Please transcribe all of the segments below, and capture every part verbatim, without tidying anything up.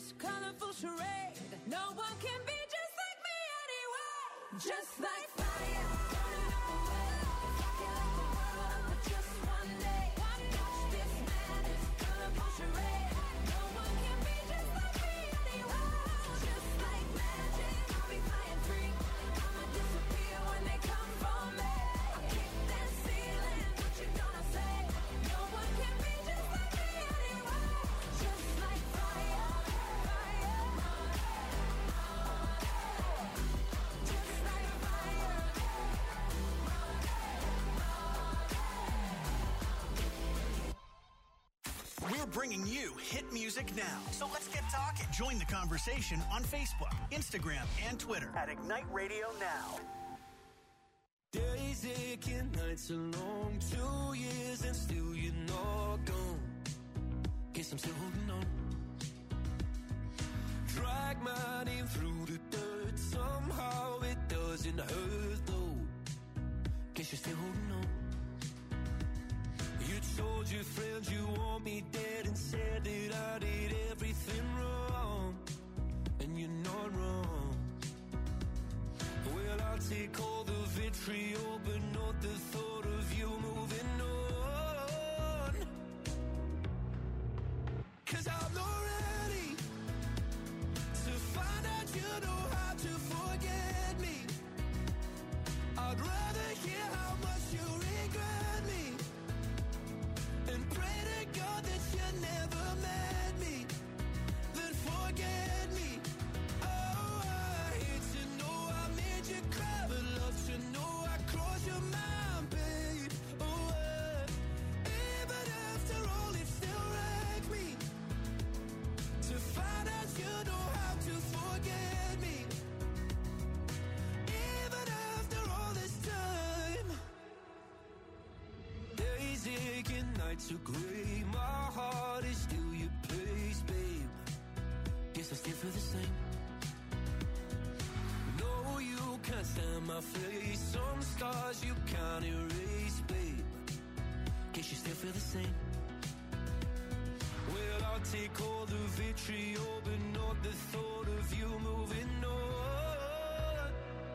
this colorful charade. No one can be just like me anyway. Just like fire, burning up the world, rocking like the world for just one day. Watch this madness, colorful charade. No one can be just like me anyway. Just like magic, I'll be flying free. I'ma disappear when they come for me. I kick that ceiling, what you gonna say? No one can be just like me anyway. Just like fire, fire. Just like fire. We're bringing you hit music now. So let's get talking. Join the conversation on Facebook, Instagram, and Twitter at Ignite Radio Now. Days aching, nights are long, two years and still you're not gone. Guess I'm still holding on. Drag my name through the dirt, somehow it doesn't hurt though. Guess you're still holding on. You told your friends you want me dead and said that I did everything wrong. And you're not wrong. Well, I'll take all the vitriol, but not the thought of you moving on. 'Cause I'm not ready to find out you know how to forget me. I'd rather hear how much you regret me and pray to God that you never met me, then forget me. Oh, I hate to know I made you cry, but love to know I crossed your mind, babe. Oh, uh, even after all, it still wrecks me to find out you know how to forget me. Even after all this time, days aching, nights are gray. My heart is still your place, babe. Guess I still feel the same. No, you can't stand my face. Some scars you can't erase, babe. Guess you still feel the same. Well, I'll take all the vitriol, but not the thought of you moving on.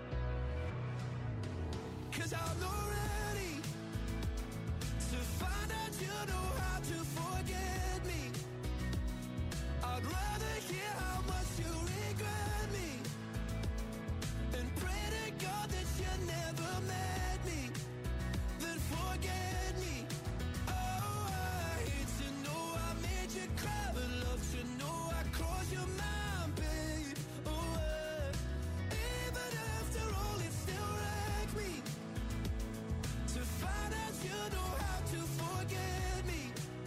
'Cause I'm not ready to find out you know how to forget me. I'd rather hear how much you regret me and pray to God that you never met me, then forget me. Oh, I hate to know I made you cry, but love to know I crossed your mind, babe. Oh, uh, even after all, it still wrecks me to find out you know how to forget me.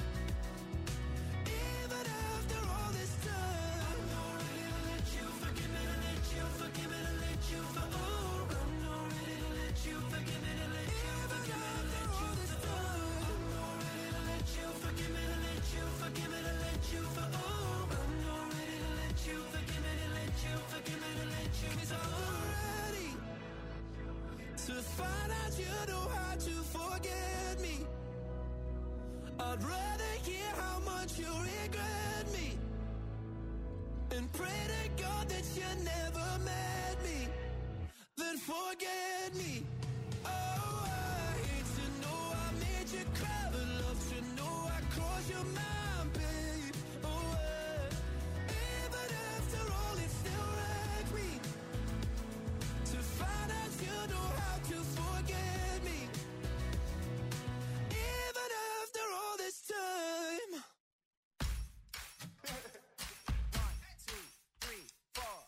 Even after all this time, I'm not ready to let you forgive me, to let you forgive me, to let you for- oh, I'm not ready to let you forgive me, to let you forgive me, to let you for- oh, I'm not ready to let you forgive me, to let you forgive me, to let you for- oh, I'm not ready to let you forgive me, to let you forgive me, to let you 'cause I'm not ready to find out you know how to forget me. I'd rather hear how much you regret me and pray to God that you never met me, then forget me. Oh, I hate to know I made you cry, but love to know I crossed your mind, babe. Oh, uh, even after all, it still wrecks me to find out you know how to forget me. Even after all this time. One, two, three, four.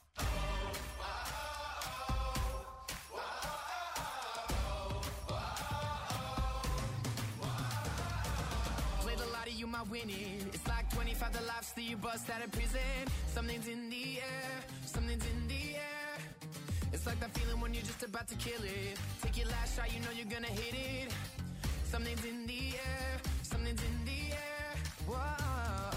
Played a lot of you my winning. It's like twenty-five the lives that you bust out of prison. Something's in the air, something's in the air. It's like that feeling when you're just about to kill it. Take your last shot, you know you're gonna hit it. Something's in the air, something's in the air. Whoa.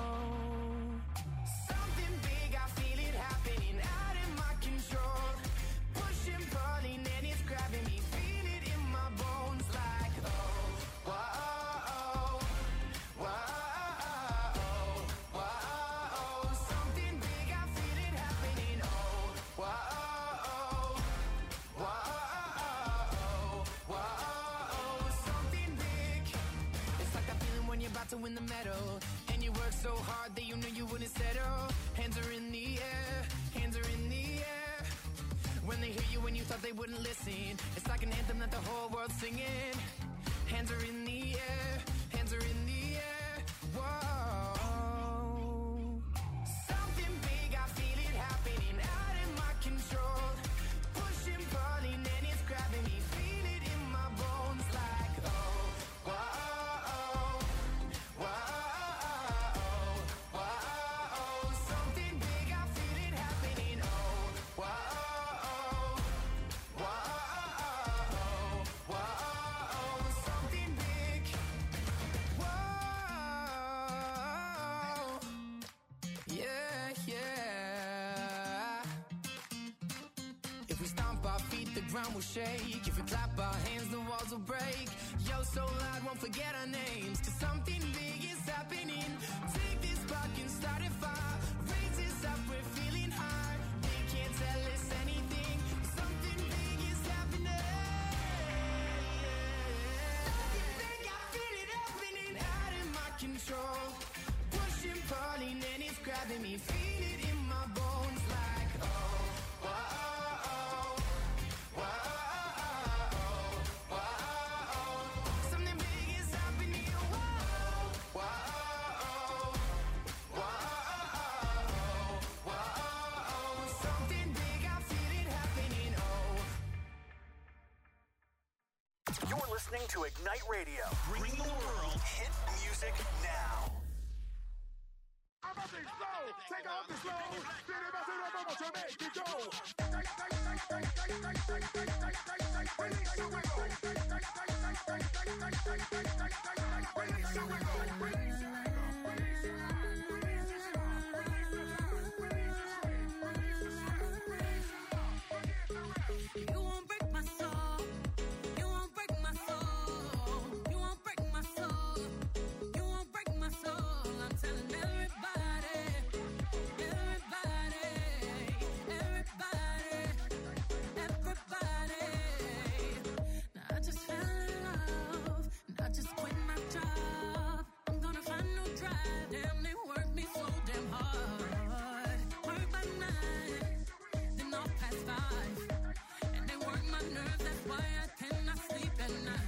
Something big, I feel it happening out of my control. Pushing, pulling, and it's grabbing me. Feel it in my bones like, oh, whoa, whoa, whoa, whoa. Something to win the medal. And you work so hard that you knew you wouldn't settle. Hands are in the air, hands are in the air. When they hear you when you thought they wouldn't listen, it's like an anthem that the whole world's singing. Hands are in the air, hands are in the air. Whoa. Something big, I feel it happening out of my control. Pushing, pulling, and it's grabbing me. Feel it in my bones like, oh, whoa, whoa, whoa. Something big, I feel it happening. Oh, whoa, whoa, whoa. Something big. Whoa. Yeah, yeah. If we stomp our feet, the ground will shake. If we clap our hands, the walls will break. Yo, so loud, won't forget our names. Cause something big is happening. Take this spark and start a fire. Raise this up, we're feeling high. They can't tell us anything. Something big is happening. Something big, I feel it happening out of my control. Pushing, pulling, and it's grabbing me. Feel it in my bones like, oh, whoa, whoa, whoa. Something big is happening. Whoa, whoa, whoa, whoa. Something big, I feel it happening. Oh. You're listening to Ignite Radio, bringing the world hit music now. Take off the slow. To make it go. Release the wiggle. Release the wiggle. Release the You won't break my soul. You won't break my soul. You won't break my soul. You won't break my soul. I'm telling everybody, everybody, everybody, everybody. Now I just fell in love, and I just quit my job. I'm gonna find no drive. Damn, they work me so damn hard. Work by night, then off past five. And they work my nerves, that's why I cannot sleep at night.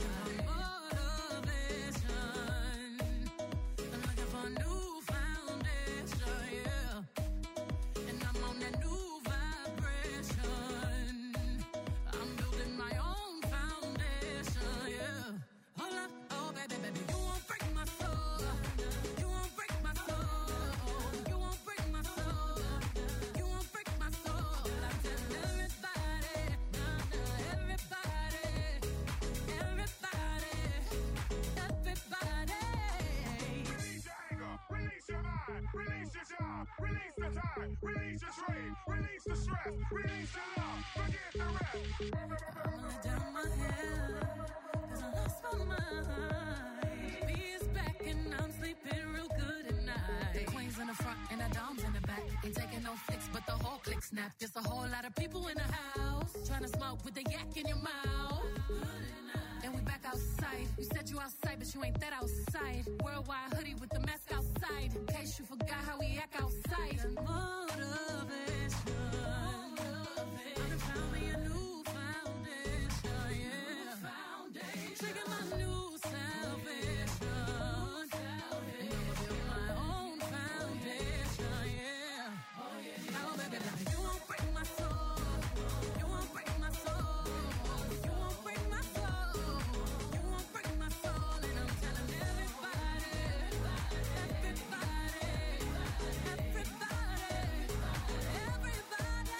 Motivation, I'm looking for a new foundation, yeah. And I'm on that new vibration. I'm building my own foundation, yeah. Hold up, oh baby, baby, you won't break my soul. You won't break my soul. You won't break my soul. You won't break my soul. I'm telling everybody, everybody, everybody, everybody. Release your anger. Release your mind. Release your job. Release the time. Release your trade. Release the stress. Release the love. Forget the rest. I'ma lay down my head, 'cause I lost my mind. B is back and I'm sleeping real good at night. The queen's in the front and the dom's in the back. Ain't taking no flicks, but the whole click snap. Just a whole lot of people in the house, trying to smoke with the yak in your mouth. And we back outside. You said you outside, but you ain't that outside. Worldwide hoodie with the mask outside. In case you forgot how we act outside. Motivation. I done found me a new foundation, yeah. Trigger my new salvation. And I'ma build my own foundation, yeah. Oh, baby, baby, you won't break my soul. You won't break my soul. You won't break my soul. You won't break my soul. And I'm telling everybody, everybody, everybody, everybody,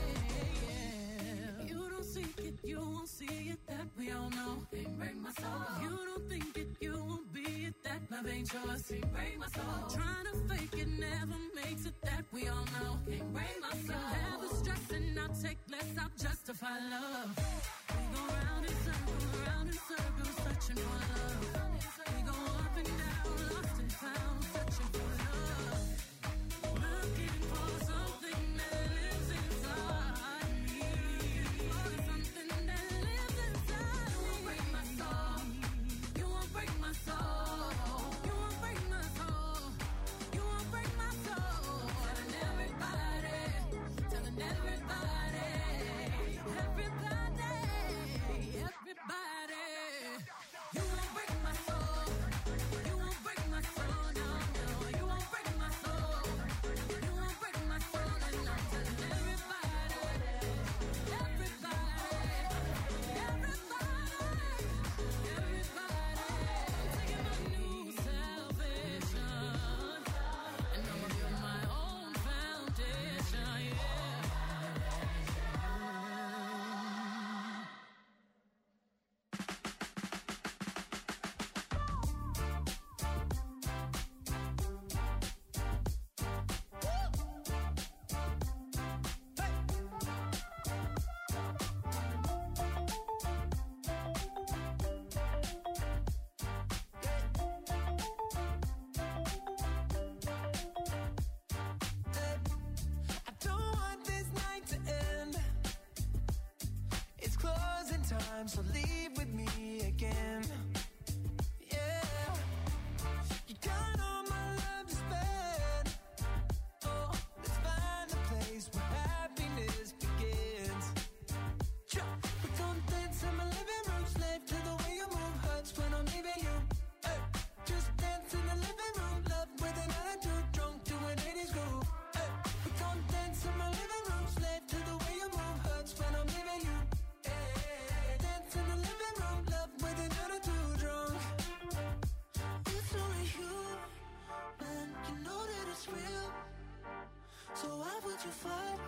yeah. You don't seek it, you won't see it, that we all know. Can't break my soul. You don't think it, you won't be it, that love ain't yours. Can't break my soul. Trying to fake it never makes it, that we all know. Can't break my soul. Never stressing, I'll take less, I'll justify love. We go round in circles, round in circles, searching for love. We go up and down, lost and found, searching for love. Looking for something that lives inside me. For something that lives inside me. You won't break my soul. You won't break my soul. You won't break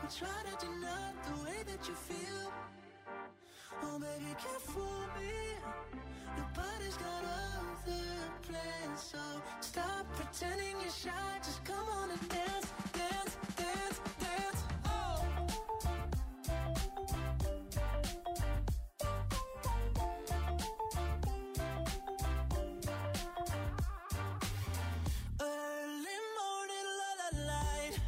I try to deny the way that you feel. Oh, baby, can't fool me. Nobody's got other plans, so stop pretending you're shy. Just come on and dance, dance, dance, dance. Oh. Early morning, la la light.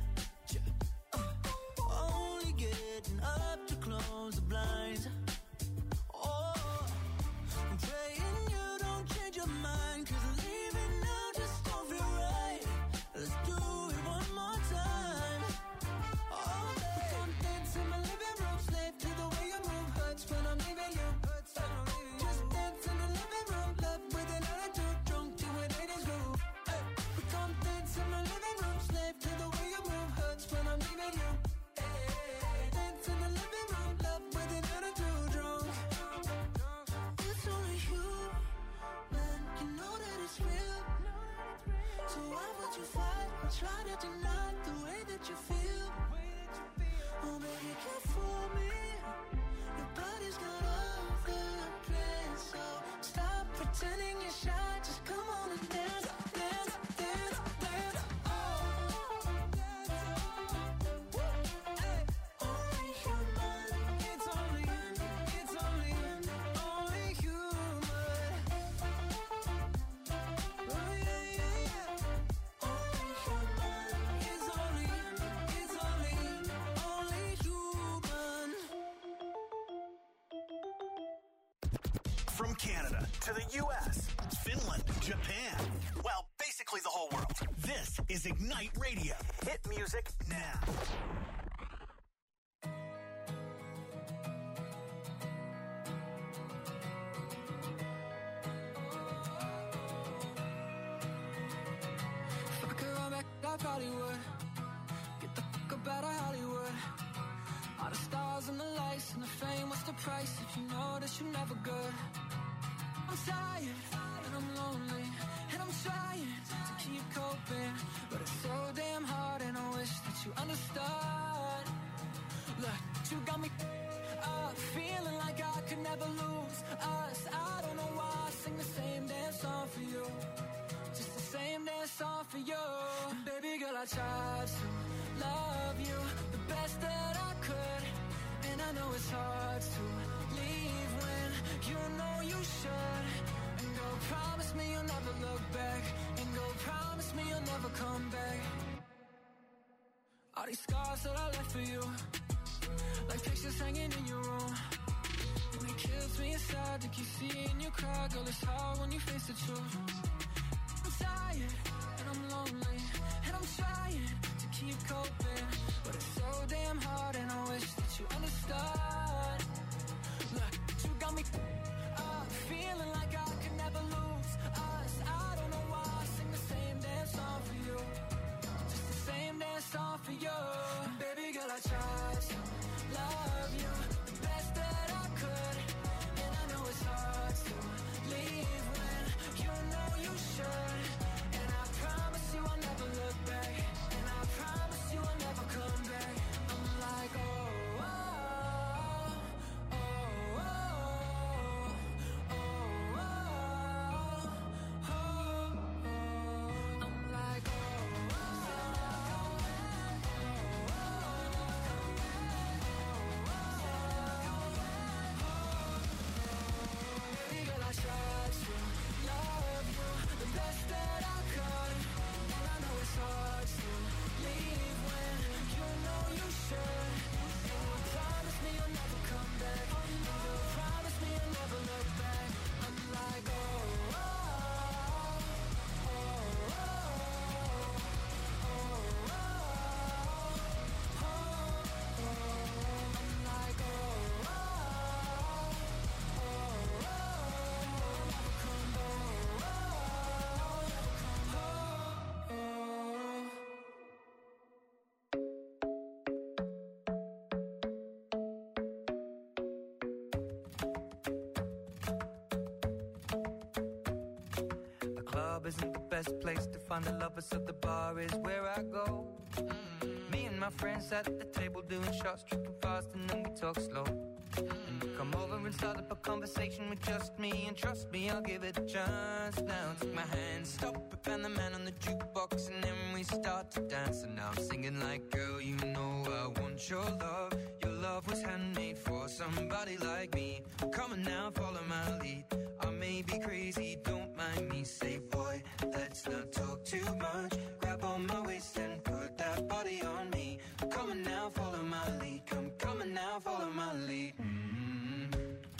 Uh, only getting up to close the blinds. Oh, I'm praying you don't change your mind, 'cause leaving now just don't feel right. Let's do it one more time. Oh, babe, come dance in my living room, slave to the way you move. Hurts when I'm leaving you. Hurts when I'm leaving you. Just dance in the living room, love with an attitude, drunk to an eighties groove. Hey, we come dance in my living room, slave to the way you move. Hurts when I'm leaving you. Hey, dance in the living room, love with an attitude, drunk. It's only you, man, you know that it's real. So why would you fight or try to deny the way that you feel? Oh, baby, can't fool me. Nobody's got other plans, so stop pretending you're shy. Just come on and dance, dance, dance, dance. Oh, hey, only human. It's only, it's only, only human. Oh, yeah, yeah, yeah. Only human. It's only, it's only, only human. From Canada to the U S, Finland, Japan, well, basically the whole world. This is Ignite Radio. Hit music now. If I could run back, I probably would. Get the fuck up out of Hollywood. All the stars and the lights and the fame, what's the price if you know that you're never good? I'm tired and I'm lonely and I'm trying to keep coping, but it's so damn hard and I wish that you understood. Look, you got me up, feeling like I could never lose us. I don't know why I sing the same damn song for you, just the same damn song for you. And baby girl, I tried to love you the best that I could, and I know it's hard to leave when you know you should. And go promise me you'll never look back, and go promise me you'll never come back. All these scars that I left for you, like pictures hanging in your room, and it kills me inside to keep seeing you cry. Girl, it's hard when you face the truth. I'm tired and I'm lonely and I'm trying to keep coping, but it's so damn hard and I wish that you understood. Look, you got me up, feeling like I could never lose us. I don't know why I sing the same damn song for you, just the same damn song for you. And baby girl, I tried to love you the best that I could, and I know it's hard to leave when you know you should. And I promise you I'll never look back, and I promise you I'll never come back. I'm like, oh, oh, oh, oh, oh, oh, oh, oh. I'm like, oh, baby girl, I tried to love you the best that I could, and I know it's hard to leave when you know you should. And you promise me you'll never come back, and you promise me you'll never look back. I'm like, oh, oh, oh, oh, oh, oh, oh, oh. I'm like, oh, oh, oh, oh, never come back, oh, oh, oh. The club isn't the best place to find a lover, so the bar is where I go. Me and my our friends at the table doing shots, tripping fast, and then we talk slow. And you come over and start up a conversation with just me, and trust me, I'll give it a chance. Now take my hand, stop it, and the man on the jukebox, and then we start to dance. And now I'm singing like, girl, you know I want your love. Your love was handmade for somebody like me. Come on now, follow my lead. I may be crazy, don't mind me. Say, boy, let's not talk too much. Grab on my waist and put that body on me. Come on now, follow my lead. Come, come on now, follow my lead. Mm-hmm.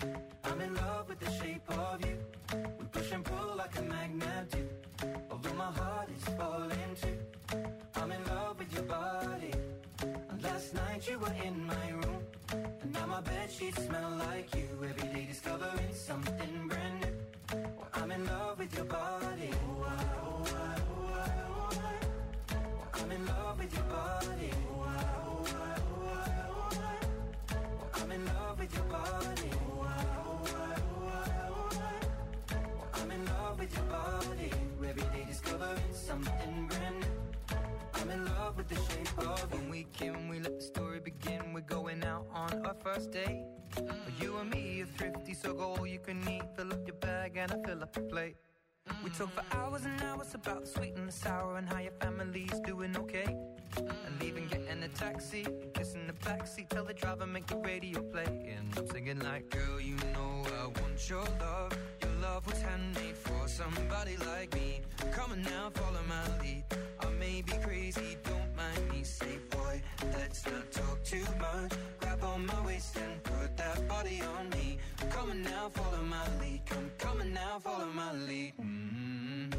I'm in love with the shape of you. We push and pull like a magnet do. Although my heart is falling too. I'm in love with your body. And last night you were in my room, and now my bedsheets smell like you. Every day discovering something brand new. Well, I'm in love with your body. Oh, I, oh, I, oh, I, oh, I. Well, I'm in love with your body. Oh, I, oh, I, oh, I, oh, I. Well, I'm in love with your body. Oh, I, oh, I, oh, I, oh, I. Well, I'm in love with your body. Every day discovering something brand new. I'm in love with the shape of when we came, we let the story begin. We're going out on our first date. Mm. You and me are thrifty, so go all you can eat. Fill up your bag and I fill up the plate. Mm. We talk for hours and hours about the sweet and the sour and how your family's doing okay. Mm. And even getting a taxi, kissing the backseat, tell the driver make the radio play. And I'm singing like, girl, you know I want your love. Your love was handmade for somebody like me. Come on now, follow my lead. I may be crazy, don't mind me. Say, boy, let's not talk too much. Grab on my waist and put that body on me. Come on now, follow my lead. Come, come on now, follow my lead. Mm-hmm.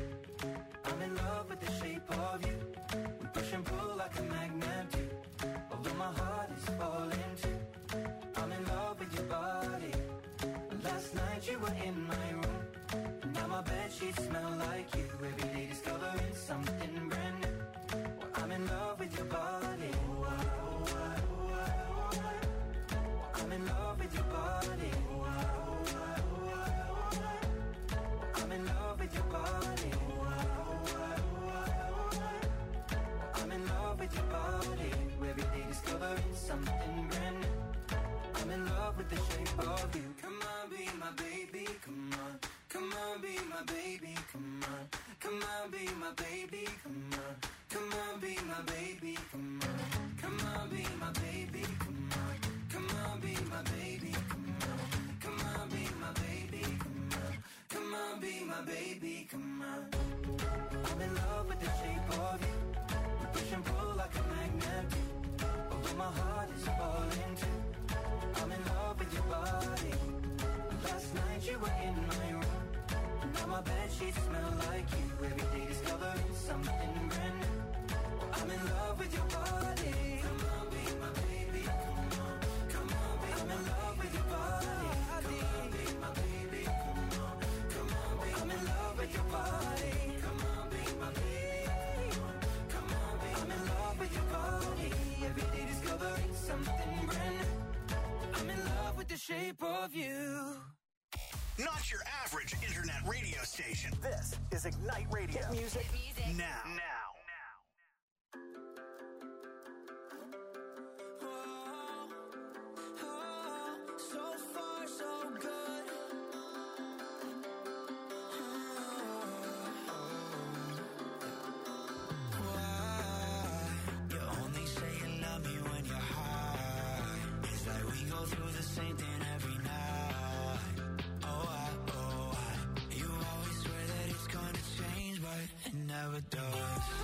I'm in love with the shape of you. We push and pull like a magnet do. Although my heart is falling too. I'm in love with your body. Last night you were in my room, and now my bedsheets smell like you. Every day discovering something brand new. Well, I'm in love with your body. Oh, I, oh, I, oh, I, oh, I. Well, I'm in love with your body. Oh, I, oh, I, oh, I, oh, I. Well, I'm in love with your body. Oh, I, oh, I, oh, I, oh, I. Well, I'm in love with your body. Every day discovering something brand new. I'm in love with the shape of you. Come on, be my baby, come on. Come on, be my baby, come on. Come on, be my baby, come on. Come on, be my baby, come on. Come on, be my baby, come on. Come on, be my baby, come on. Come on, be my baby, come on. Come on, be my baby, come on. I'm in love with the shape of you. We push and pull like a magnet do. Although my heart is falling too. I'm in love with your body. Last night you were in my room, and now my bedsheets smell like you. Every day discovering something brand new. Well, I'm in love with your body. Come on, be my baby. Come on, come on, be I'm in love with your body. Come on, be my baby. Come on, come on, be I'm in love with your body. Come on, be my baby. Come on, come on, be I'm in love with your body. Every day discovering something brand new. I'm in love with the shape of you. Not your average internet radio station. This is Ignite Radio. Hit music, music. now. Now. Oh, oh, so far, so good. Why? You only say you love me when you're high. It's like we go through the same thing every night. Oh, I, oh, I. You always swear that it's gonna change, but it never does.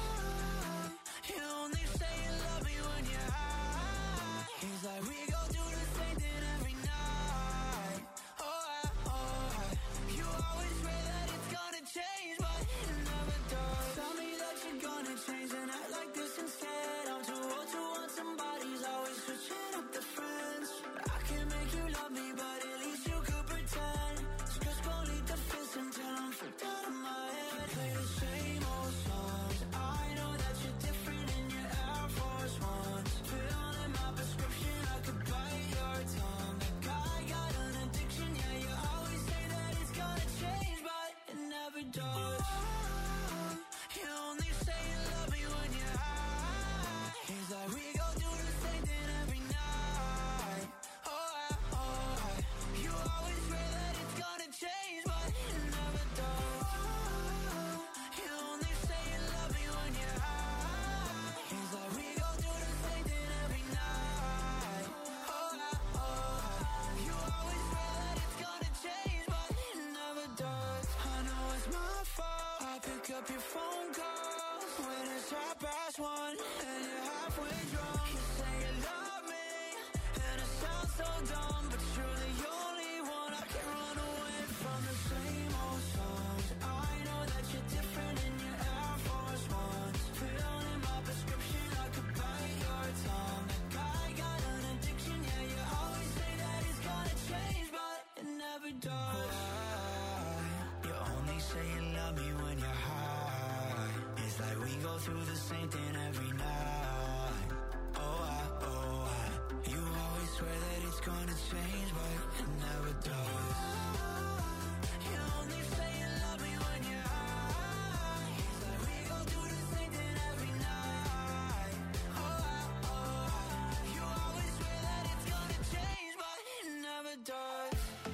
up your phone calls when it's half past one and you're halfway drunk. You say you love me and it sounds so dumb, but you're the only one I can run away from. The same old songs. I know that you're different in your Air Force Ones. Filling in my prescription, I could bite your tongue. That guy got an addiction, yeah, you always say that it's gonna change, but it never does. You only say you love me when you're high. It's like we go through the same thing every night. Oh, I, oh, I. You always swear that it's gonna change, but it never does. You only say you love me when you're high. It's like we go through the same thing every night. Oh, I, oh, I. You always swear that it's gonna change, but it never does.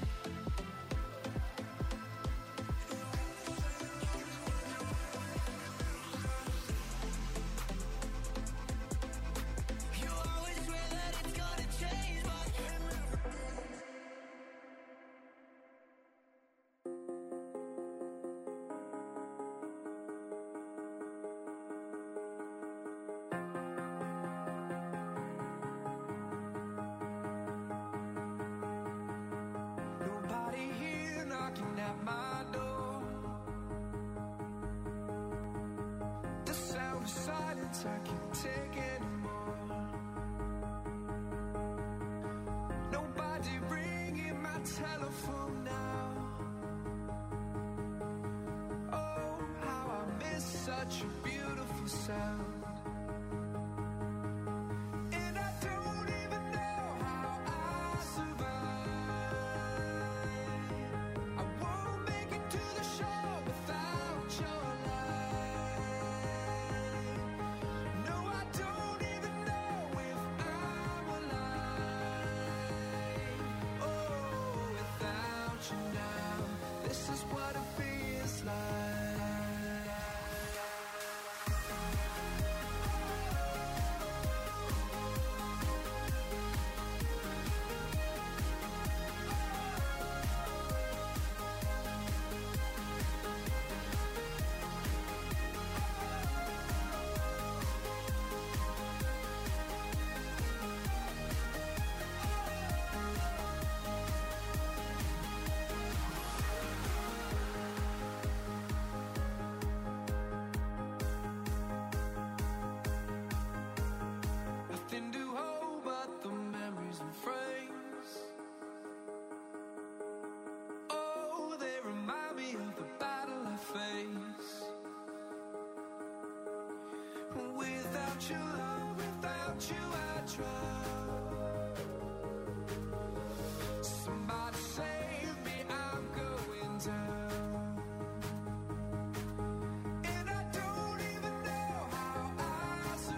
You always swear that it's gonna change, but it never does. Nobody here knocking at my door. The sound of silence I can't take anymore. Nobody ringing my telephone now. Oh, how I miss such a beautiful sound. And I don't even know how I survive. I won't make it to the show without your light. No, I don't even know if I'm alive. Oh, without you now, this is what it feels like. Nothing to hold but the memories and frames. Oh, they remind me of the battle I face. Without your love, without you I drown. Somebody save me, I'm going down. And I don't even know how I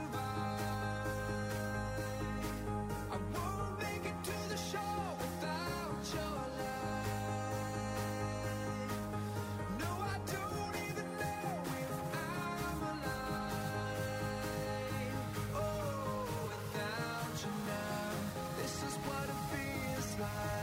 survive. I won't make it to the show without your light. No, I don't even know if I'm alive. Oh, without you now, this is what it feels like.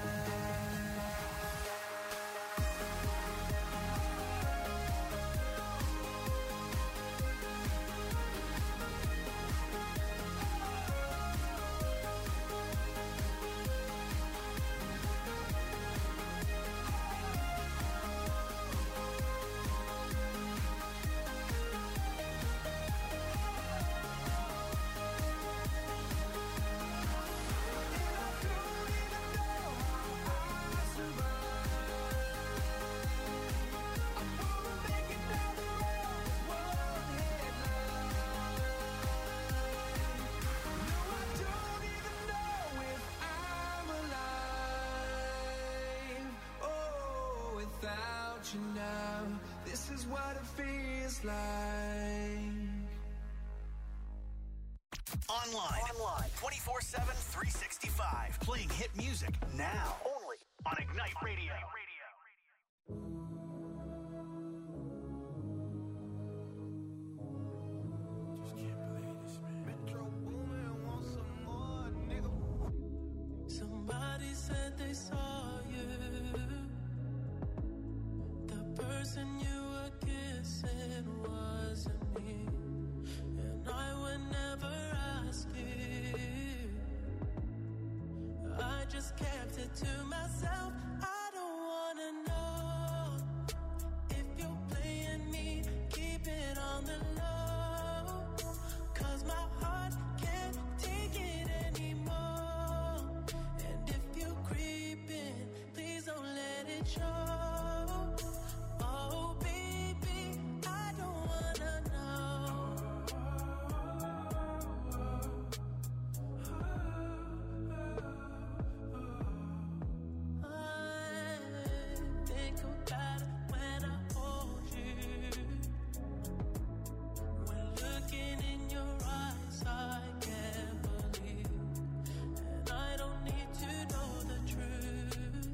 You now, this is what it feels like. Online. Online. twenty-four seven, three sixty-five. Playing hit music now. Only on Ignite Radio. Just can't believe this, man. Metro Boomin wants some more, nigga. Somebody said they saw you. The person you were kissing was to myself, I don't wanna know if you're playing me, keep it on the low, 'cause my heart can't take it anymore. And if you're creeping, please don't let it show. Oh baby, I don't wanna know. I think about it when I hold you. When looking in your eyes, I can't believe. And I don't need to know the truth.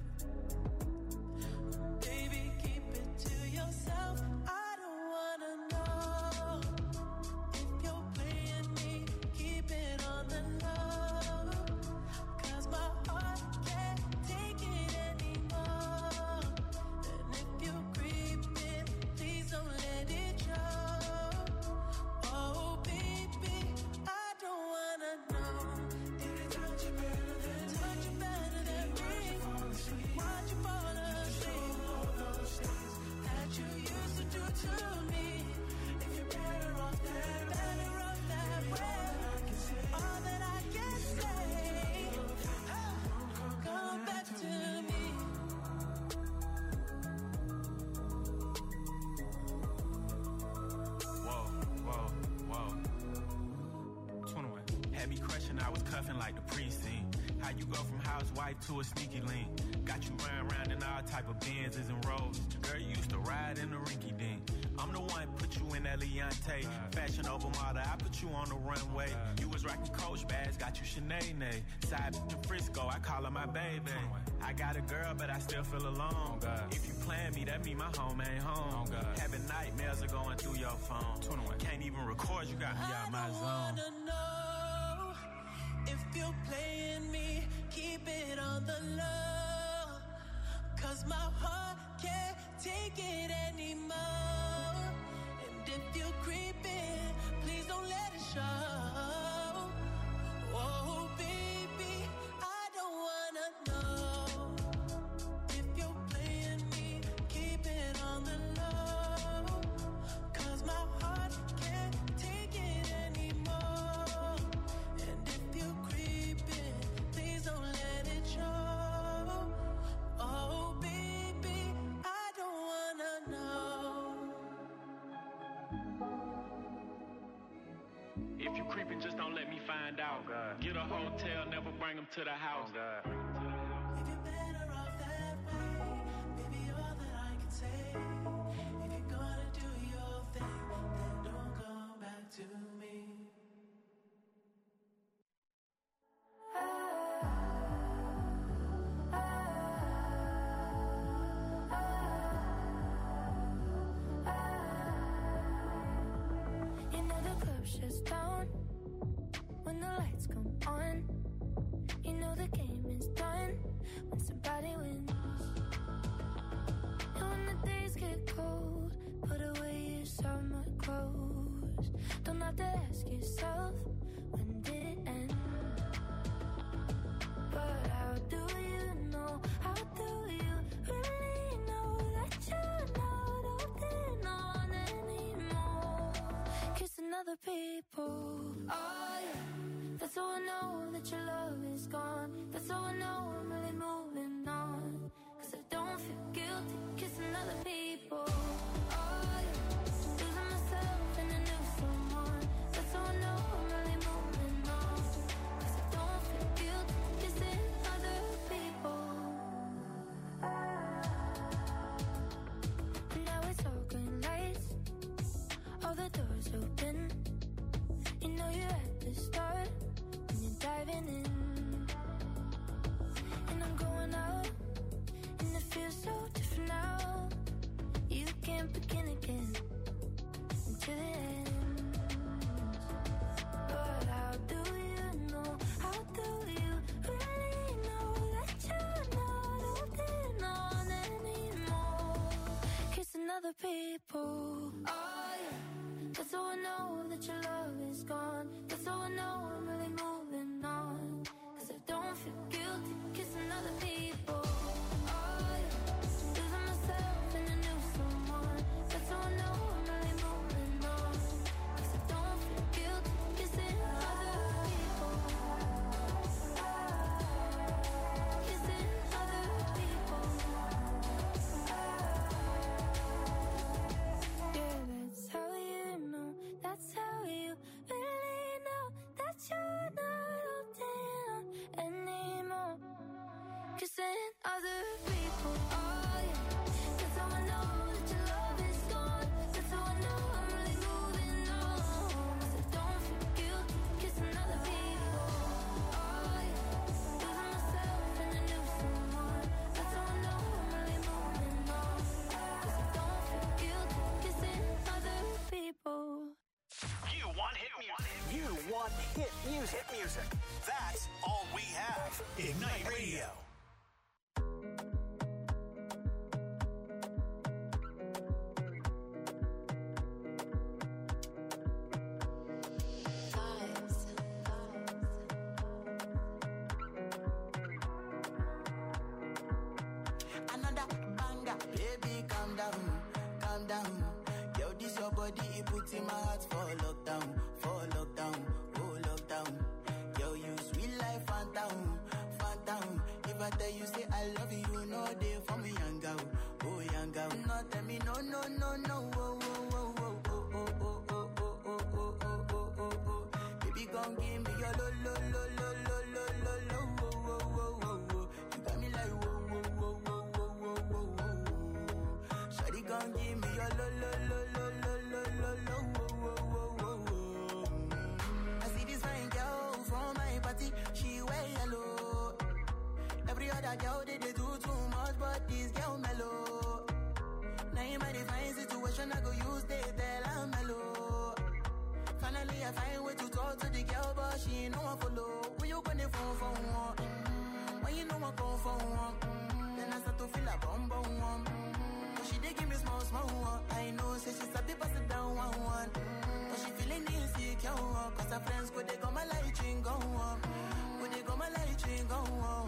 Baby, keep it to yourself. I don't wanna know if you're playing me, keep it on the low, 'cause my heart can't take it anymore. And if you're creeping, please don't let it show. Oh baby, I don't wanna know. Did it touch you better than touch you better than me? Watch you fall asleep. That you used to do to me. If you're better off that, better off that way. All that I can say, come back to me. Whoa, whoa, whoa. twenty-one. Had me crushing, I was cuffing like the precinct. How you go from housewife to a sneaky link? Got you round round in all type of Benzes and Rolls. Girl, you used to ride in the rinky dink. I'm the one put you in that Leontay. Fashion over model, I put you on the runway. You was rocking Coach bags, got you Sinead. Side to Frisco, I call her my baby. I got a girl, but I still feel alone. If you plan me, that mean my home ain't home. Having nightmares are going through your phone. Can't even record, you got me out my I zone. wanna know if you're playing me, keep it on the low, 'cause my heart can't take it anymore. And if you're creeping, please don't let it show. Oh baby, I don't wanna know if you're playing me, keep it on the low, 'cause my heart can't take it anymore. And if you're creeping, please don't let it show. Oh baby, I don't wanna know. If you creeping, just don't let me find out. Get a hotel, never bring them to the house. If you're better off that way, baby, all that I can say. If you're gonna do your thing, then don't come back to me. You know the club shuts down when the lights come on. You know the game is done when somebody wins. And when the days get cold, put away your summer clothes. Don't have to ask yourself, when did it end? But how do you know, how do you really know that you're not holding on anymore? Kissing other people. Oh yeah, that's how I know that your love is gone. That's how I know I'm really moving on. 'Cause I don't feel guilty kissing other people. Oh yeah, losing myself in a new someone. That's how I know I'm really moving on. 'Cause I don't feel guilty kissing other people. And now it's all green lights, all the doors open. want hit music. Hit music. That's all we have. Ignite Radio. Another banger, baby, calm down, calm down. Yo, this your body, it puts in my heart for lockdown, for lockdown, oh lockdown. Yo, you sweet life, phantom, phantom. If I tell you say I love you, you know they for me, young girl, oh young girl. No, tell me no, no, no, no, oh, oh, oh, oh, oh, oh, oh, oh, oh, oh, oh, oh, oh, oh, oh. Baby, come give me your lo, lo, lo, lo, lo, lo, lo, lo, oh, oh, oh, oh, oh. You got me like whoa, whoa, whoa, whoa, whoa, whoa, whoa, whoa. Shawty, come give me your lo, lo, lo, lo, lo, lo, lo, lo, oh, oh, oh, oh, oh. I see this fine girl from my party, she wear yellow. Every other girl they, they do too much, but this girl mellow. Now in my divine situation, I go use they tell I'm mellow. Finally, I find way to talk to the girl, but she ain't no one follow. When you gonna phone for one? Mm-hmm. When you know I come for one? Mm-hmm. Then I start to feel a bum bum one. Mm-hmm. But she dey give me small small one. I know, say she's a bit pass it down one one. Mm-hmm. But she feeling insecure, one. Cause her friends go they go my light ring go on. Go they go my light ring go on.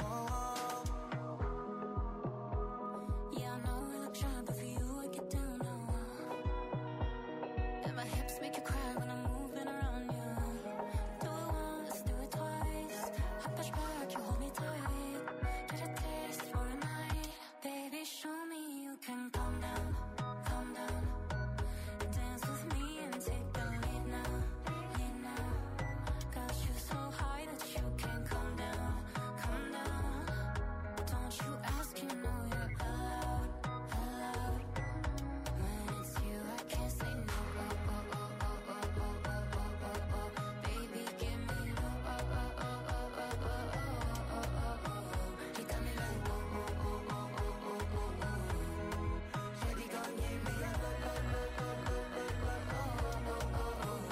Yeah, I know I look shy, but for you I get down now. And my hips make you cry when I'm moving around you. Do it once, do it twice. I push back, you hold me tight. Get a taste for a night. Baby, show me you can calm down, calm down. Dance with me and take the lead now, lead now. Got you so high that you can't calm down, calm down. Don't you ask, you know you're allowed, allowed. When it's you, I can't say no. Oh, oh, oh, oh, oh, oh, oh, oh, oh, oh. Baby, give me low. Oh, oh, oh, oh, oh, oh, oh, oh, oh, oh. You got me like whoa, whoa, whoa, whoa, whoa, whoa, whoa, whoa. Shawty gon' give me a low, low, low, low, low, low, low, oh, oh, oh,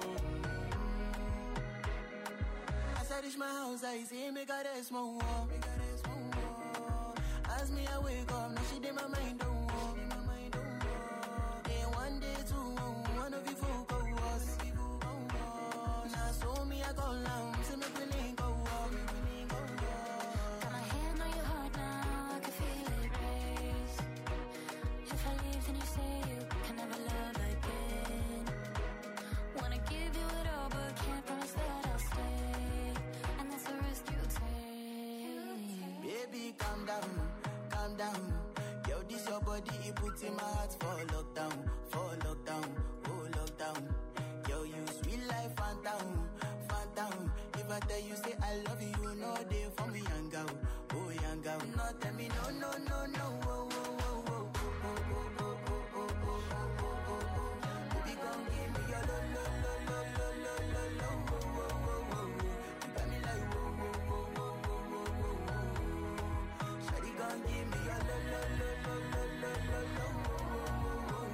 oh. As I reach my house, I see me got a small wall. Me got a small wall. As me I wake up, now she did my mind don't walk. Day one, day two, one of you folk go us. Now so me I go down, see me feeling go up. Got my hand on your heart now, I can feel it race. If I leave, then you say you can never love again. Wanna give you it all, but can't promise that I'll stay. And that's a risk you take. Baby, calm down, calm down. Yo, this your body, it puts in my heart for lockdown, for lockdown, oh lockdown. Yo, you sweet life, phantom, phantom. If I tell you say I love you, you know they for me, young girl, oh young girl. No, tell me no, no, no, no, oh, oh, oh, oh, oh, oh, oh, oh, oh, oh, oh, oh, oh, oh. Baby, come give me your lo, lo, lo, lo, lo, lo, lo, lo, oh, oh, oh, oh, oh. You got me like whoa, whoa, whoa, whoa, whoa, whoa, whoa, whoa. Shawty gon' give me your lo, lo, lo, lo, lo, lo, lo, lo, oh, oh, oh, oh, oh.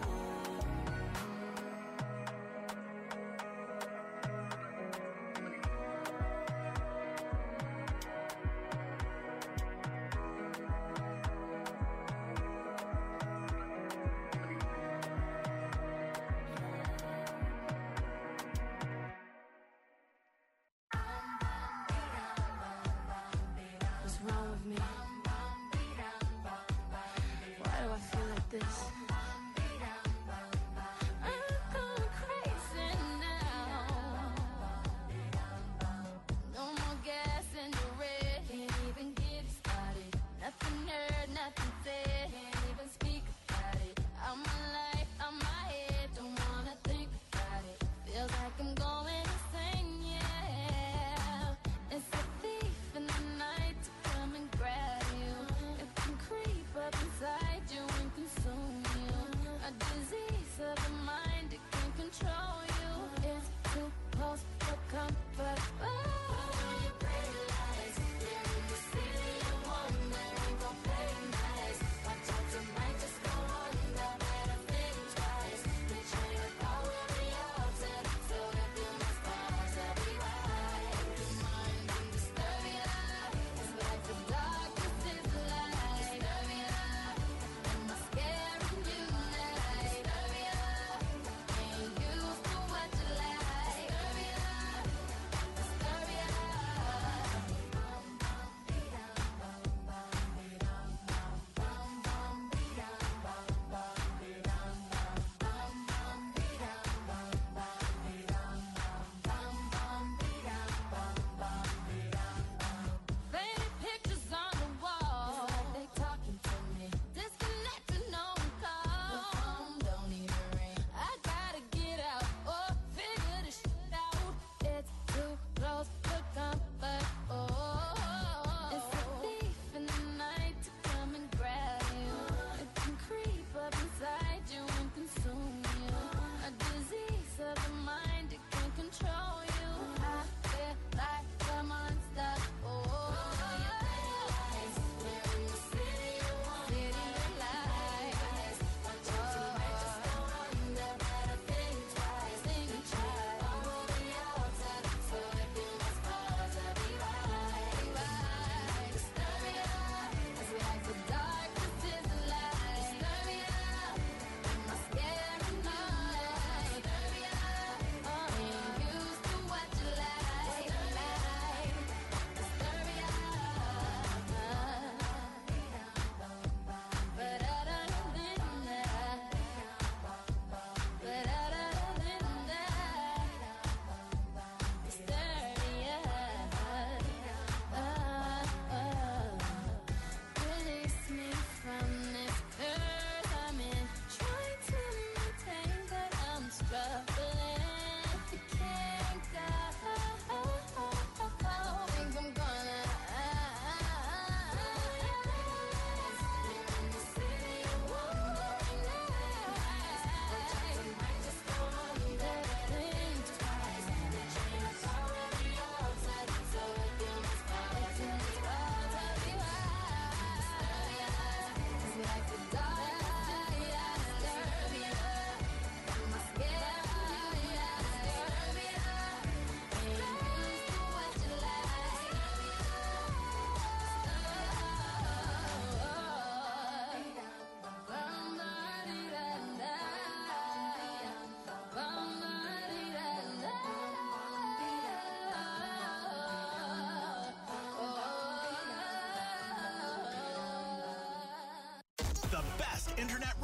What's wrong with me? Why do I feel like this? I'm going crazy now. No more gas in the red. Can't even get it started. Nothing heard, nothing said. Can't even speak about it. I'm my life, I'm my head. Don't wanna think about it. Feels like I'm going insane, yeah. It's a thief in the night to come and grab you. It can creep up inside you and consume you.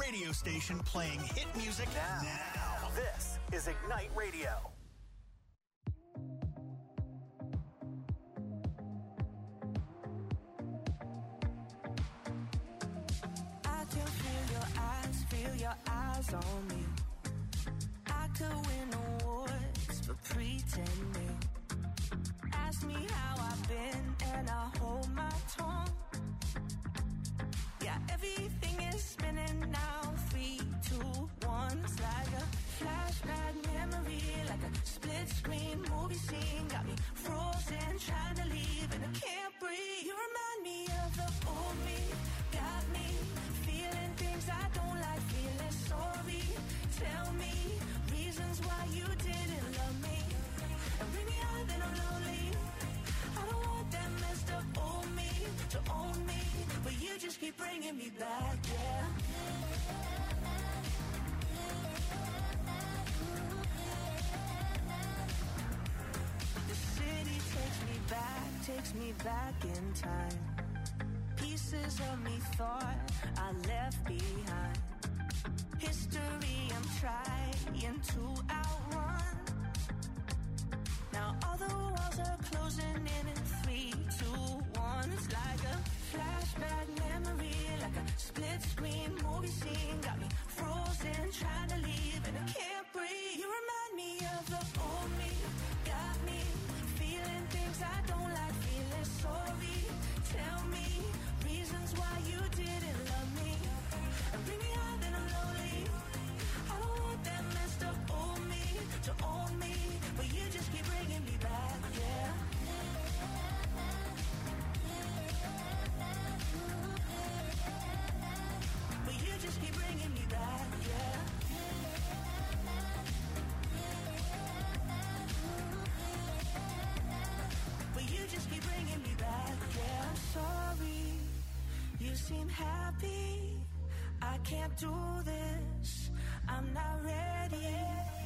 radio station playing hit music now. now. This is Ignite Radio. I can feel your eyes, feel your eyes on me. I could win awards for pretending. Ask me how I've been and I hold my tongue. Yeah, everything is spinning now. Three, two, one. It's like a flashback memory, like a split screen movie scene. Got me frozen, trying to leave and I can't breathe. You remind me of the old me. Got me feeling things I don't like, feeling sorry. Tell me reasons why you didn't love me. And bring me out, then I'm lonely. I don't want that messed up old me to own me, but you just keep bringing me back, yeah. The city takes me back, takes me back in time. Pieces of me thought I left behind. History I'm trying to outrun. Now all the walls are closing in in three, two, one. It's like a flashback memory, like a split screen movie scene. Got me frozen, trying to leave and I can't breathe. You remind me of the old me. Got me feeling things I don't like, feeling sorry. Tell me reasons why you didn't love me. And bring me out, then I'm lonely. I don't want that messed up old me to own me, but you just keep bringing me back, yeah. But you just keep bringing me back, yeah. But you just keep bringing me back, yeah. I'm sorry, you seem happy. I can't do this, I'm not ready.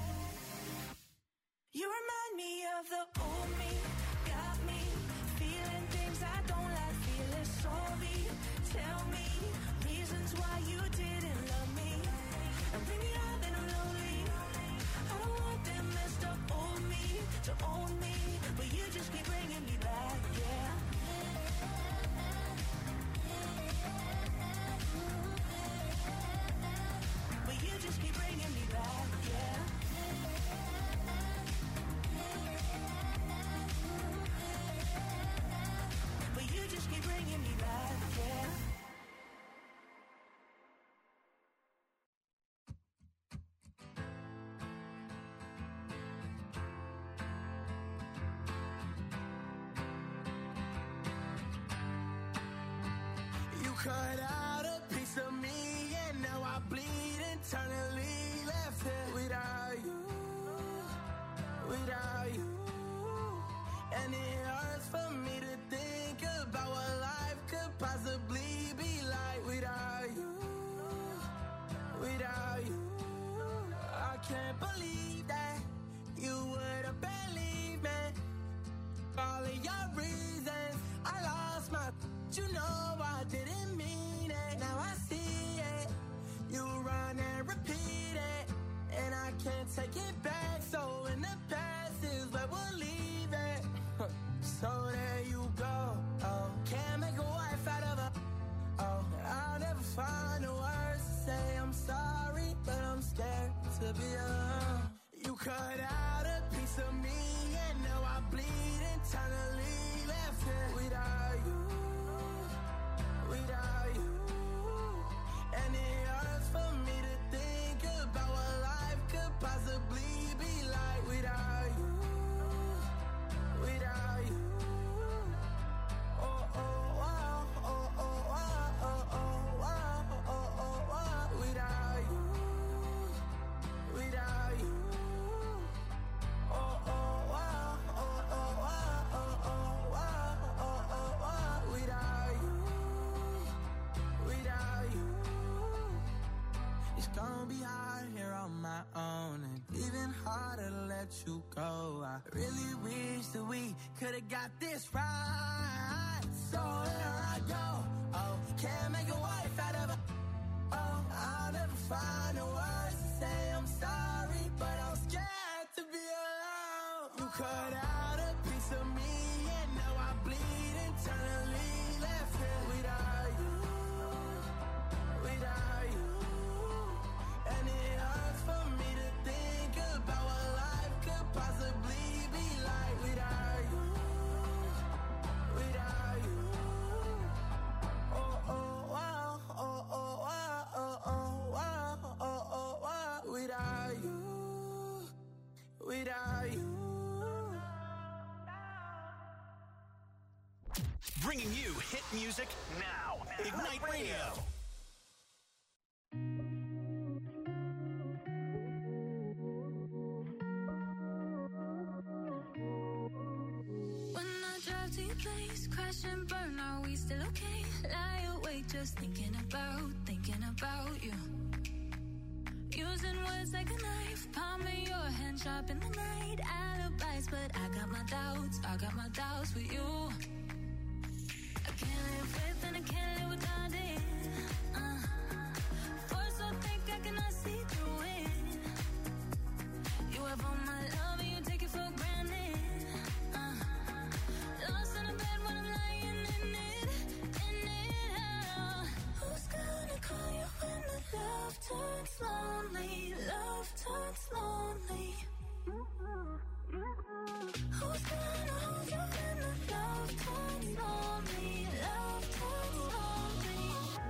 You remind me of the old me. Got me feeling things I don't like, feeling sorry. Tell me reasons why you didn't love me. And bring me out, then I'm lonely. I don't want that messed up old me to own me, but you just keep bringing me back, yeah. But you just keep bringing me back, yeah. But you just keep bringing me back, yeah. You cut out a piece of me and now I bleed internally. Left here without you, without you. And it hurts for me to think about what life could possibly be like without you, without you. I can't believe that you would have believed me. All of your reasons, I lost my, you know I didn't mean it. Now I see it, you run and repeat it, and I can't take it back. So in the past is where we'll leave it. So there you go. Oh, can't make a wife out of a. Oh, I'll never find the words to say I'm sorry, but I'm scared to be alone. You cut out a piece of me, and now I bleed internally. Left here without you, without you. And it hurts for me to think about what life could possibly be like without you, without you. Oh, oh, wow, oh, oh, wow, oh, oh, wow, oh, oh, wow, without you, without you. Oh, oh, wow, oh, oh, wow, oh, oh, wow, oh, oh, wow, without you, without you. It's gonna be hard here on my own, and even harder to let you go. I really wish that we could've got this right. So here I go. Oh, can't make a wife out of a. oh, I'll never find the words to say I'm sorry, but I'm scared to be alone. You cut out a piece of me, and now I bleed internally. Left here without you, without you, and it hurts for me to think about what life could possibly be like without you, without you. Oh, oh, wow, oh, oh, wow, oh, oh, wow, oh, oh, wow, without you, without you. Bringing you hit music now. Ignite Radio. When I drive to your place, crash and burn, are we still okay? Lie awake just thinking about, thinking about you. Using words like a knife, palming your hand sharp in the night. Alibis, but I got my doubts, I got my doubts with you. I can't live with and I can't live without it. Uh, force so thick I cannot see through it. You have all my love and you take it for granted. Uh, lost in a bed when I'm lying in it, in it. Uh, who's gonna call you when the love turns lonely? Love turns lonely. Who's gonna hold you when the love turns lonely? Love turns lonely.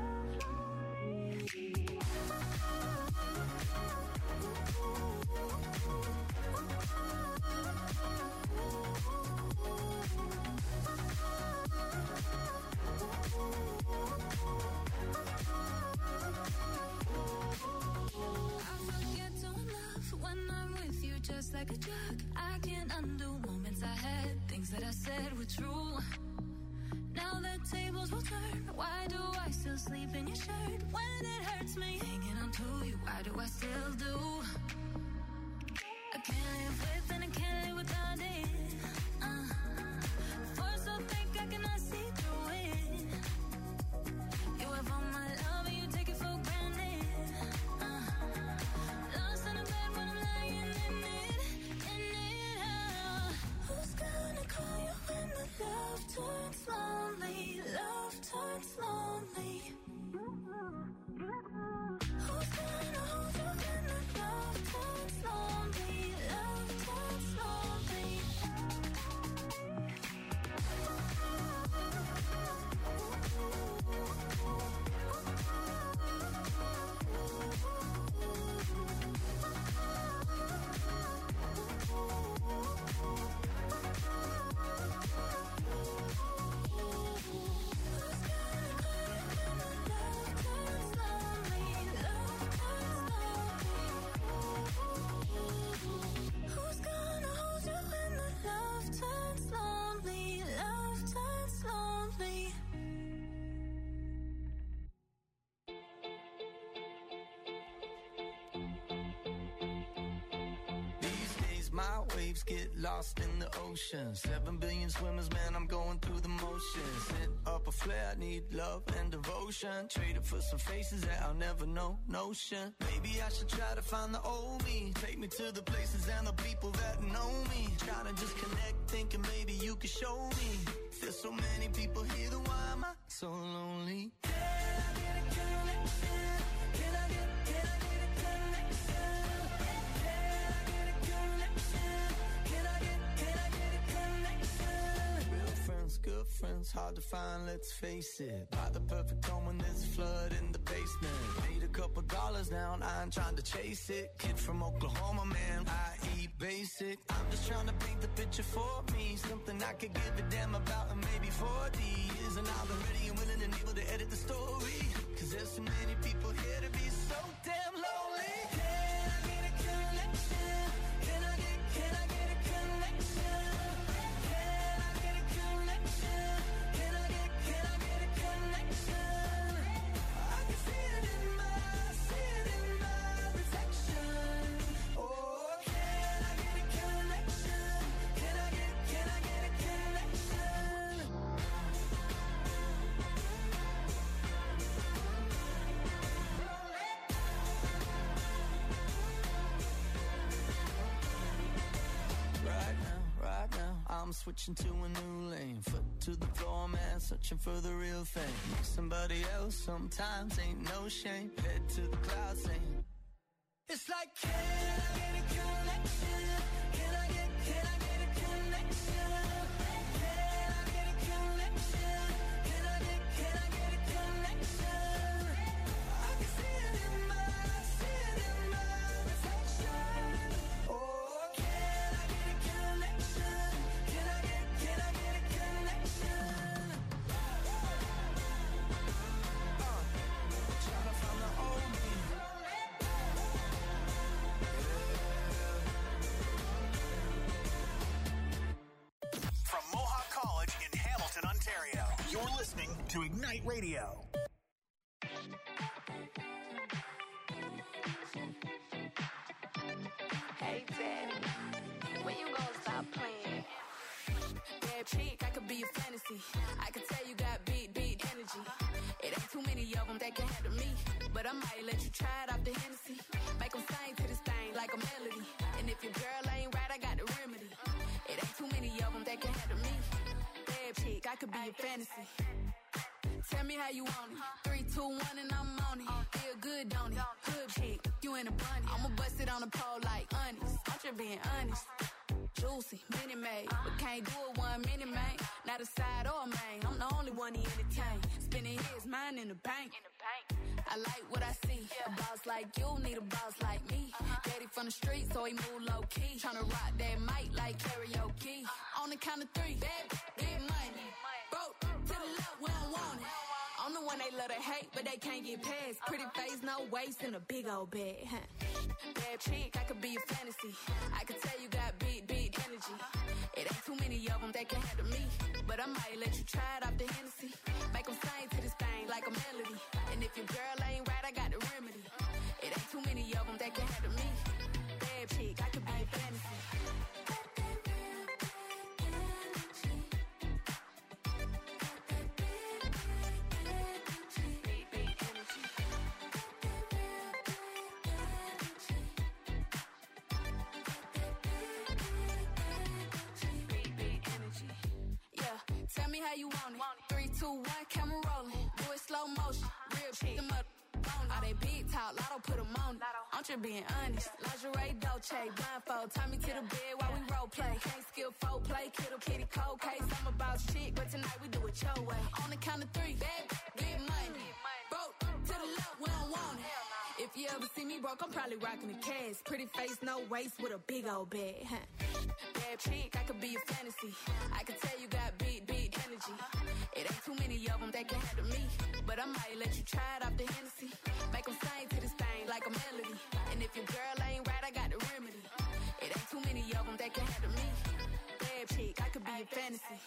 I forget to love when I'm with you, just like a drug. I can't undo moments I had, things that I said were true. Now the tables will turn. Why do I still sleep in your shirt when it hurts me? Hanging on to you, why do I still do? I can't live with and I can't live without it. Uh, force so thick I cannot see through it. You have all my love and you take it for granted. Uh, lost in a bed when I'm lying in it, in it. Uh, who's gonna call you when the love turns lonely? Love turns lonely. Who's gonna hold you when the love turns lonely? Love turns lonely. Who's gonna hold you when the love turns lonely? Love turns lonely. These days my waves get lost in the ocean. Seven billion swimmers, man, I'm going through the motions. Hit up a flare, I need love and devotion. Traded for some faces that I'll never know, notion. Maybe I should try to find the old me. Take me to the places and the people that know me. Try to just connect, thinking maybe you could show me. There's so many people here, then why am I so lonely? Can I get a connection? Can I get, can I get a connection? Can I get a connection? Can I get, can I get a connection? Real friends, good friends, hard to find, let's face it. Buy the perfect home when there's a flood in the basement. Made a couple dollars now, I ain't trying to chase it. Kid from Oklahoma, man, I eat basic. I'm just trying to paint the picture for me. Something I could give a damn about in maybe forty years. And I've been ready and willing and able to edit the story. Cause there's so many people here to be so damn lonely. Can I get a connection? Can I get, can I get a connection? Can I get a connection? Can I get, can I get a connection? I can see it in my, see it in my reflection. Oh, can I get a connection? Can I get, can I get a connection? Oh, I'm switching to a new lane. Foot to the floor, man, searching for the real thing. Somebody else sometimes ain't no shame. Head to the clouds saying, it's like, can I get a connection? Can I get, can I get a connection? Can I get a connection? Can I get, can I get a connection? I can see it in my, I see it in my reflection. Oh, can I get a connection? Can I get, can I get a connection? Uh, trying to find the old me. From Mohawk College in Hamilton, Ontario, you're listening to Ignite Radio. Hey, Daddy, when you gonna stop playing? Bad chick, I could be a fantasy. I could tell you got beat, beat energy. It ain't too many of them that can handle me. But I might let you try it off the Hennessy. Make them sing to this thing like a melody. And if your girl ain't right, I got the remedy. It ain't too many of them that can handle me. Bad chick, I could be a fantasy. Tell me how you want it. Three, two, one, and I'm on it. Feel good, don't it? Hood chick, you in a bunny. I'ma bust it on the pole like honest. I'm just being honest. Juicy, mini made, but can't do it one minute, man. Not a side or a main. I'm the only one he entertain. Spending his mind in the bank. I like what I see. A boss like you need a boss like me. Daddy from the street, so he move low key. Tryna rock that mic like karaoke. On the count of three, bad, big money. Broke to the left, we don't want it. I'm the one they love to hate, but they can't get past. Pretty face, no waist, and a big old bag. Huh? Bad chick, I could be a fantasy. I could tell you got big, big energy. It ain't too many of them that can handle me. But I might let you try it off the Hennessy. Make them sing to this thing like a melody. And if your girl ain't right, I got the remedy. It ain't too many of them that can handle me. Bad chick, I could be a fantasy. Tell me how you want it. Three, two, one, camera rolling. Do it slow motion. Real chick, them up. All they big talk, lotto put them on it. I'm just being honest. Lingerie, Dolce, blindfold. Tie me to the bed while we role play. Can't skill folk play, kiddo, kitty, cold case. I'm about shit, but tonight we do it your way. On the count of three, bad, get money. Broke to the left, we don't want it. If you ever see me broke, I'm probably rocking the cash. Pretty face, no waist, with a big old bag. Huh? Bad chick, I could be a fantasy. I could tell you got big, big energy. It ain't too many of them that can handle me. But I might let you try it off the Hennessy. Make them sing to this thing like a melody. And if your girl ain't right, I got the remedy. It ain't too many of them that can handle me. Bad chick, I could be a fantasy.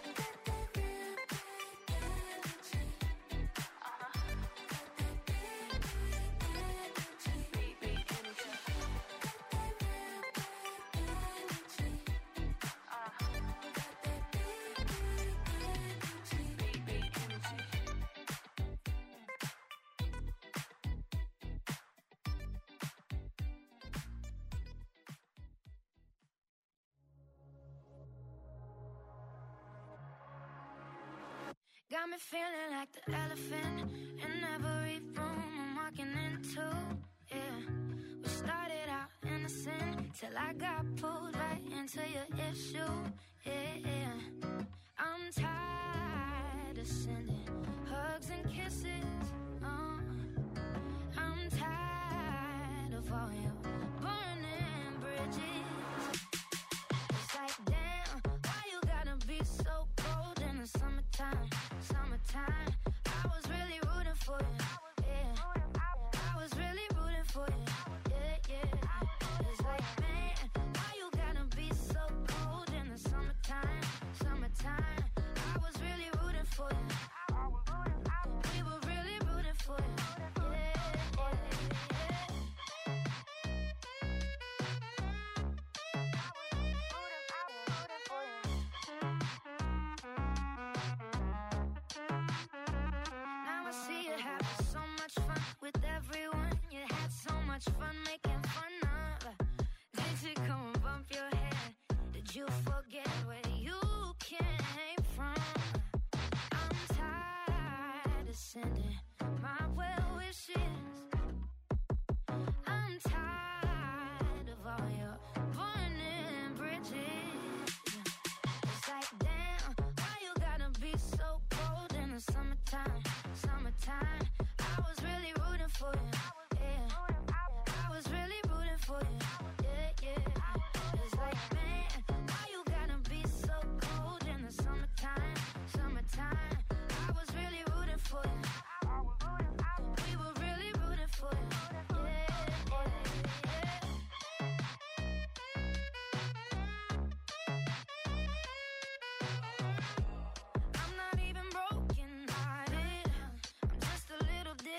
Got me feeling like the elephant in every room I'm walking into, yeah. We started out innocent till I got pulled right into your issue, yeah. I'm tired of sending hugs and kisses, uh. I'm tired of all your burning bridges. It's like, damn, why you gotta be so cold in the summertime? Summertime, I was really rooting for you, yeah. I was really rooting for you, yeah, yeah. It's like, man, why you gotta be so cold in the summertime?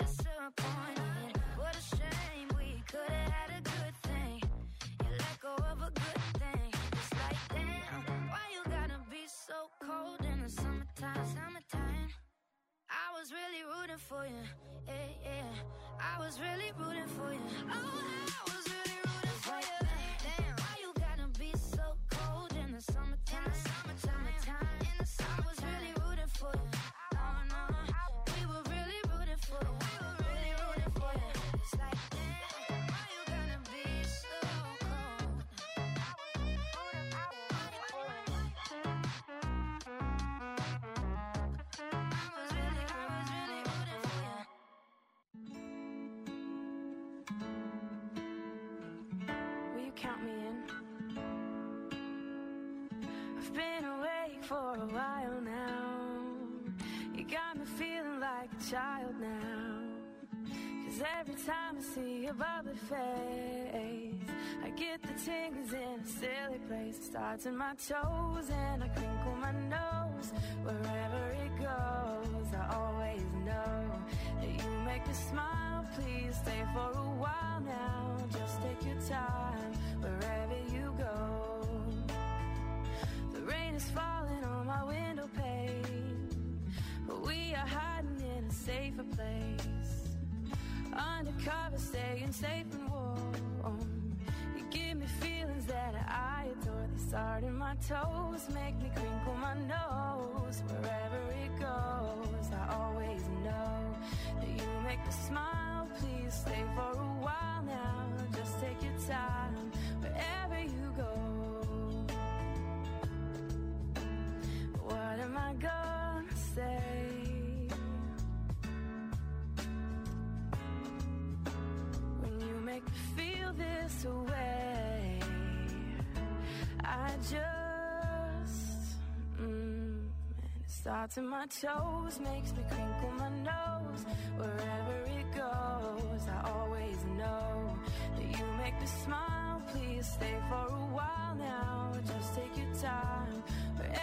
disappointed. What a shame, we could have had a good thing. You let go of a good thing. It's like, damn, why you gotta be so cold in the summertime, summertime? I was really rooting for you, yeah, yeah. I was really rooting for you. Oh, I was really rooting for you. Damn, why you gotta be so cold in the summertime, summertime? In the summer, I was really rooting for you. No, no, we were really rooting for you. We were really rooting for you. It's like, damn, why you gotta be so cold? Will you count me in? I've been awake for a while now. You got me feeling like a child now. Cause every time I see your bubbly face, I get the tingles in a silly place. It starts in my toes and I crinkle my nose. Wherever it goes, I always know that you make me smile. Please stay for a while now. Just take your time wherever you go. The rain is falling on my window pane, but we are hiding in a safer place. Undercover, staying safe and warm. You give me feelings that I adore. They start in my toes, make me crinkle my nose. Wherever it goes, I always know that you make me smile. Please stay for a while now. Just take your time wherever you go. What am I gonna say? Make me feel this way. I just mm, and it starts in my toes, makes me crinkle my nose. Wherever it goes, I always know that you make me smile. Please stay for a while now. Just take your time wherever